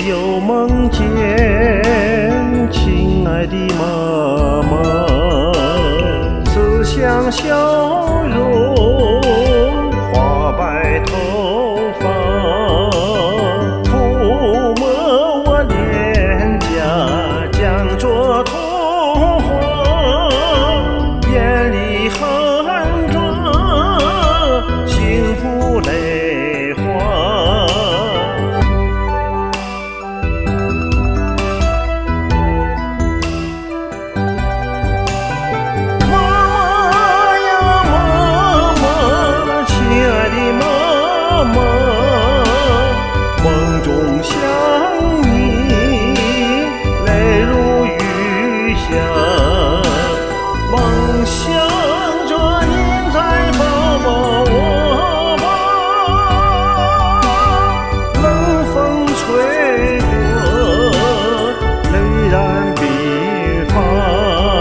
又梦见亲爱的妈妈，慈祥笑容，花白头发，抚摸我脸颊，讲着童话，眼里含着幸福泪花。梦中想你，泪如雨下，梦想着您再抱抱我吧。冷风吹过，泪染鬓发。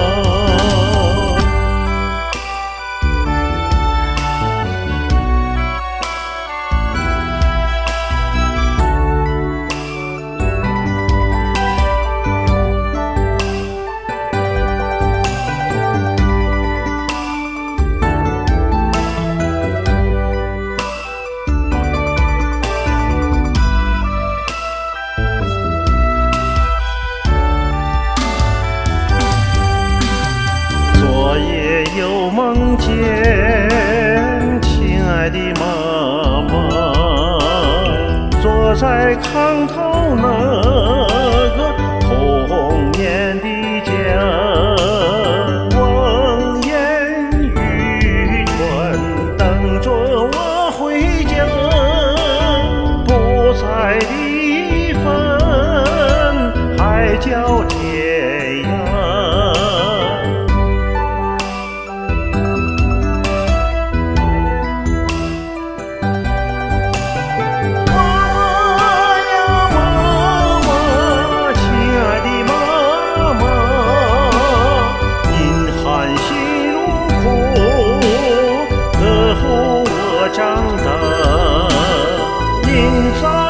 又梦见亲爱的妈妈，坐在炕头那个童年的家，望眼欲穿，等着我回家，不在的份还叫天涯。长大，您在